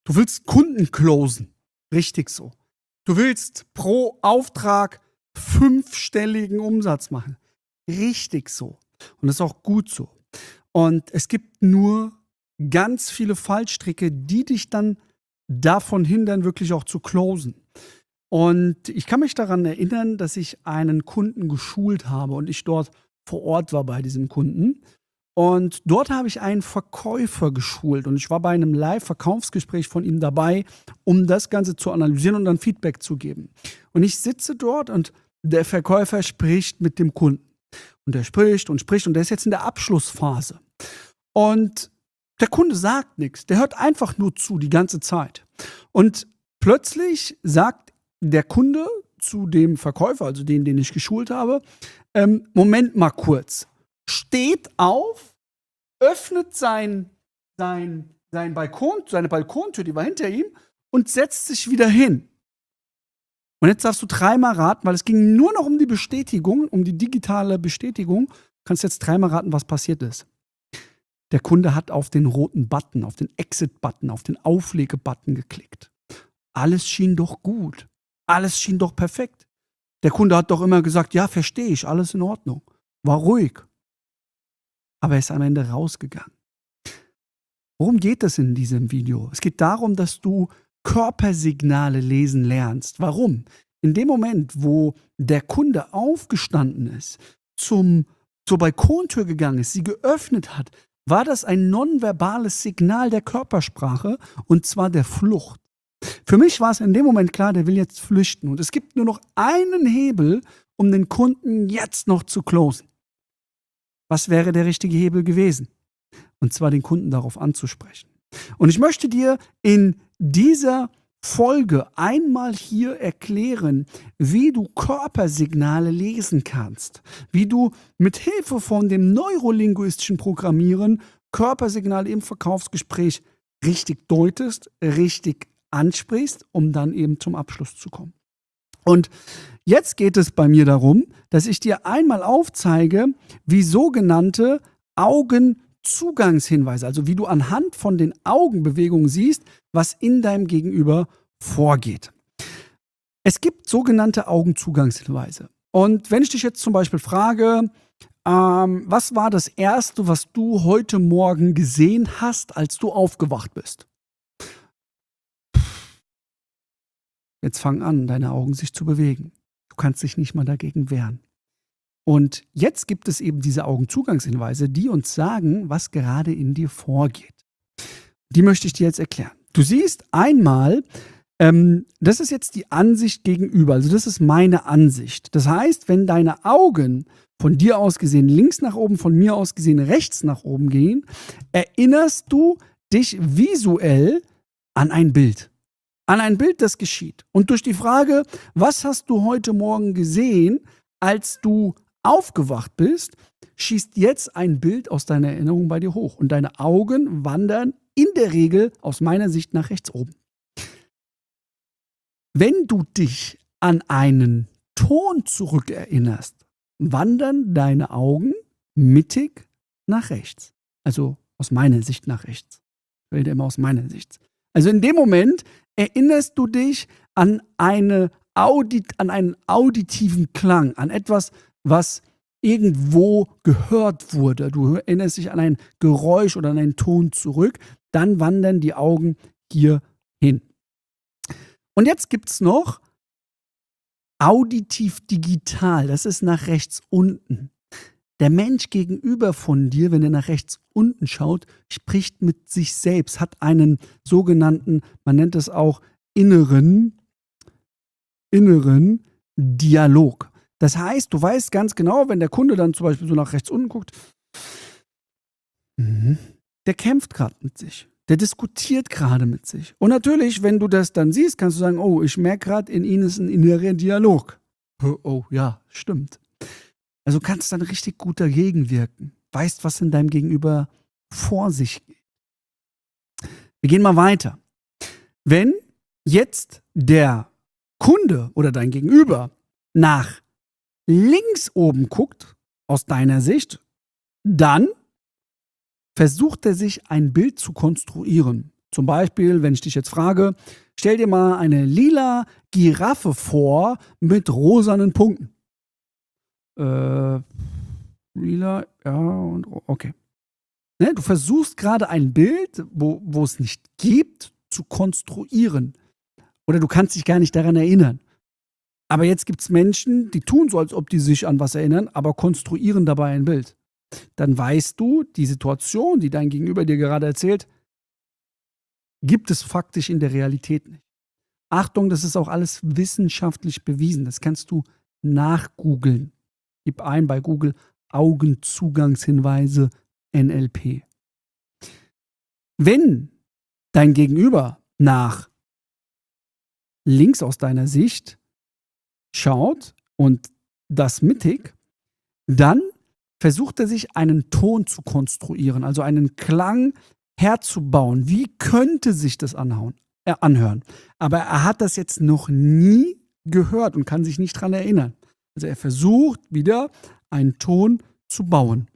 Du willst Kunden closen. Richtig so. Du willst pro Auftrag 5-stelligen Umsatz machen. Richtig so. Und das ist auch gut so. Und es gibt nur ganz viele Fallstricke, die dich dann davon hindern, wirklich auch zu closen. Und ich kann mich daran erinnern, dass ich einen Kunden geschult habe und ich dort vor Ort war bei diesem Kunden. Und dort habe ich einen Verkäufer geschult und ich war bei einem Live-Verkaufsgespräch von ihm dabei, um das Ganze zu analysieren und dann Feedback zu geben. Und ich sitze dort und der Verkäufer spricht mit dem Kunden. Und er spricht und spricht und der ist jetzt in der Abschlussphase. Und der Kunde sagt nichts, der hört einfach nur zu die ganze Zeit. Und plötzlich sagt der Kunde zu dem Verkäufer, also den ich geschult habe, Moment mal kurz, steht auf, öffnet seine Balkontür, die war hinter ihm, und setzt sich wieder hin. Und jetzt darfst du 3-mal raten, weil es ging nur noch um die Bestätigung, um die digitale Bestätigung. Du kannst jetzt 3-mal raten, was passiert ist. Der Kunde hat auf den roten Button, auf den Exit-Button, auf den Auflege-Button geklickt. Alles schien doch gut. Alles schien doch perfekt. Der Kunde hat doch immer gesagt, ja, verstehe ich, alles in Ordnung. War ruhig. Aber er ist am Ende rausgegangen. Worum geht es in diesem Video? Es geht darum, dass du Körpersignale lesen lernst. Warum? In dem Moment, wo der Kunde aufgestanden ist, zur Balkontür gegangen ist, sie geöffnet hat, war das ein nonverbales Signal der Körpersprache, und zwar der Flucht. Für mich war es in dem Moment klar, der will jetzt flüchten. Und es gibt nur noch einen Hebel, um den Kunden jetzt noch zu closen. Was wäre der richtige Hebel gewesen? Und zwar den Kunden darauf anzusprechen. Und ich möchte dir in dieser Folge einmal hier erklären, wie du Körpersignale lesen kannst. Wie du mit Hilfe von dem neurolinguistischen Programmieren Körpersignale im Verkaufsgespräch richtig deutest, richtig ansprichst, um dann eben zum Abschluss zu kommen. Und jetzt geht es bei mir darum, dass ich dir einmal aufzeige, wie sogenannte Augenzugangshinweise, also wie du anhand von den Augenbewegungen siehst, was in deinem Gegenüber vorgeht. Es gibt sogenannte Augenzugangshinweise. Und wenn ich dich jetzt zum Beispiel frage, was war das Erste, was du heute Morgen gesehen hast, als du aufgewacht bist? Jetzt fang an, deine Augen sich zu bewegen. Du kannst dich nicht mal dagegen wehren. Und jetzt gibt es eben diese Augenzugangshinweise, die uns sagen, was gerade in dir vorgeht. Die möchte ich dir jetzt erklären. Du siehst einmal, das ist jetzt die Ansicht gegenüber, also das ist meine Ansicht. Das heißt, wenn deine Augen von dir aus gesehen links nach oben, von mir aus gesehen rechts nach oben gehen, erinnerst du dich visuell an ein Bild. An ein Bild, das geschieht. Und durch die Frage, was hast du heute Morgen gesehen, als du aufgewacht bist, schießt jetzt ein Bild aus deiner Erinnerung bei dir hoch. Und deine Augen wandern in der Regel aus meiner Sicht nach rechts oben. Wenn du dich an einen Ton zurückerinnerst, wandern deine Augen mittig nach rechts. Also aus meiner Sicht nach rechts. Ich rede immer aus meiner Sicht. Also in dem Moment erinnerst du dich an einen auditiven Klang, an etwas, was irgendwo gehört wurde. Du erinnerst dich an ein Geräusch oder an einen Ton zurück, dann wandern die Augen hier hin. Und jetzt gibt es noch auditiv-digital, das ist nach rechts unten. Der Mensch gegenüber von dir, wenn er nach rechts unten schaut, spricht mit sich selbst, hat einen sogenannten, man nennt es auch inneren Dialog. Das heißt, du weißt ganz genau, wenn der Kunde dann zum Beispiel so nach rechts unten guckt, der kämpft gerade mit sich. Der diskutiert gerade mit sich. Und natürlich, wenn du das dann siehst, kannst du sagen, oh, ich merke gerade, in ihm ist ein innerer Dialog. Oh, ja, stimmt. Also kannst dann richtig gut dagegen wirken. Weißt, was in deinem Gegenüber vor sich geht. Wir gehen mal weiter. Wenn jetzt der Kunde oder dein Gegenüber nach links oben guckt, aus deiner Sicht, dann versucht er sich ein Bild zu konstruieren. Zum Beispiel, wenn ich dich jetzt frage, stell dir mal eine lila Giraffe vor mit rosanen Punkten. Lila, ja, und okay. Ne, du versuchst gerade ein Bild, wo es nicht gibt, zu konstruieren. Oder du kannst dich gar nicht daran erinnern. Aber jetzt gibt es Menschen, die tun so, als ob die sich an was erinnern, aber konstruieren dabei ein Bild. Dann weißt du, die Situation, die dein Gegenüber dir gerade erzählt, gibt es faktisch in der Realität nicht. Achtung, das ist auch alles wissenschaftlich bewiesen. Das kannst du nachgoogeln. Gib ein bei Google Augenzugangshinweise NLP. Wenn dein Gegenüber nach links aus deiner Sicht schaut und das mittig, dann versucht er sich einen Ton zu konstruieren, also einen Klang herzubauen. Wie könnte sich das anhören? Aber er hat das jetzt noch nie gehört und kann sich nicht daran erinnern. Also er versucht wieder einen Ton zu bauen.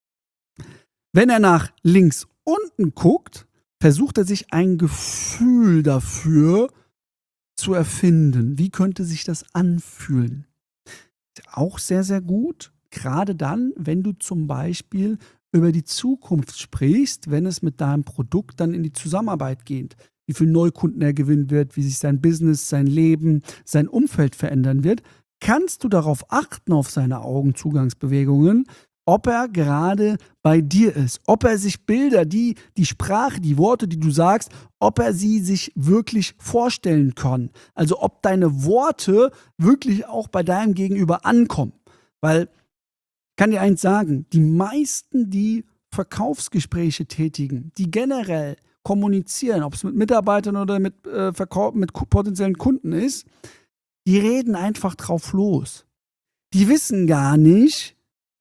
Wenn er nach links unten guckt, versucht er sich ein Gefühl dafür zu erfinden. Wie könnte sich das anfühlen? Auch sehr, sehr gut. Gerade dann, wenn du zum Beispiel über die Zukunft sprichst, wenn es mit deinem Produkt dann in die Zusammenarbeit geht, wie viel Neukunden er gewinnen wird, wie sich sein Business, sein Leben, sein Umfeld verändern wird, kannst du darauf achten, auf seine Augenzugangsbewegungen, ob er gerade bei dir ist, ob er sich Bilder, die Sprache, die Worte, die du sagst, ob er sie sich wirklich vorstellen kann. Also ob deine Worte wirklich auch bei deinem Gegenüber ankommen. Weil, ich kann dir eins sagen, die meisten, die Verkaufsgespräche tätigen, die generell kommunizieren, ob es mit Mitarbeitern oder mit potenziellen Kunden ist, die reden einfach drauf los. Die wissen gar nicht,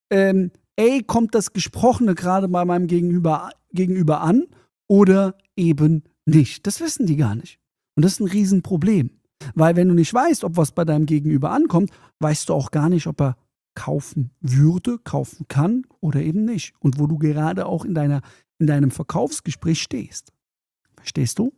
kommt das Gesprochene gerade bei meinem Gegenüber an oder eben nicht. Das wissen die gar nicht. Und das ist ein Riesenproblem. Weil wenn du nicht weißt, ob was bei deinem Gegenüber ankommt, weißt du auch gar nicht, ob er kaufen würde, kaufen kann oder eben nicht. Und wo du gerade auch in deinem Verkaufsgespräch stehst. Verstehst du?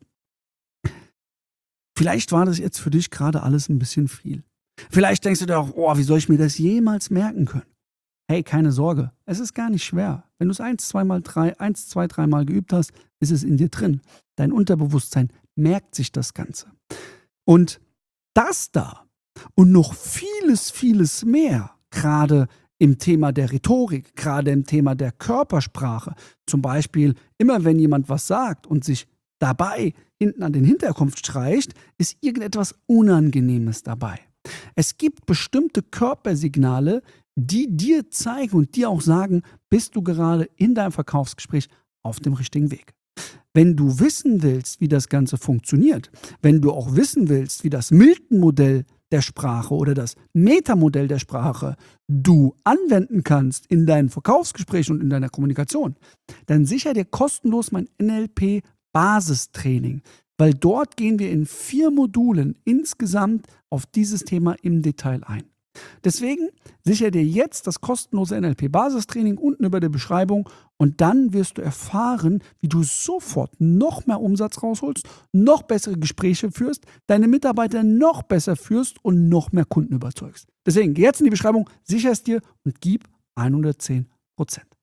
Vielleicht war das jetzt für dich gerade alles ein bisschen viel. Vielleicht denkst du dir auch, wie soll ich mir das jemals merken können? Hey, keine Sorge, es ist gar nicht schwer. Wenn du es 1, 2, 3 Mal geübt hast, ist es in dir drin. Dein Unterbewusstsein merkt sich das Ganze. Und das da und noch vieles, vieles mehr, gerade im Thema der Rhetorik, gerade im Thema der Körpersprache, zum Beispiel immer wenn jemand was sagt und sich dabei hinten an den Hinterkopf streicht, ist irgendetwas Unangenehmes dabei. Es gibt bestimmte Körpersignale, die dir zeigen und dir auch sagen, bist du gerade in deinem Verkaufsgespräch auf dem richtigen Weg. Wenn du wissen willst, wie das Ganze funktioniert, wenn du auch wissen willst, wie das Milton-Modell der Sprache oder das Meta-Modell der Sprache du anwenden kannst in deinen Verkaufsgesprächen und in deiner Kommunikation, dann sicher dir kostenlos mein NLP-Basistraining, weil dort gehen wir in 4 Modulen insgesamt auf dieses Thema im Detail ein. Deswegen sichere dir jetzt das kostenlose NLP-Basistraining unten über der Beschreibung und dann wirst du erfahren, wie du sofort noch mehr Umsatz rausholst, noch bessere Gespräche führst, deine Mitarbeiter noch besser führst und noch mehr Kunden überzeugst. Deswegen geh jetzt in die Beschreibung, sichere es dir und gib 110%.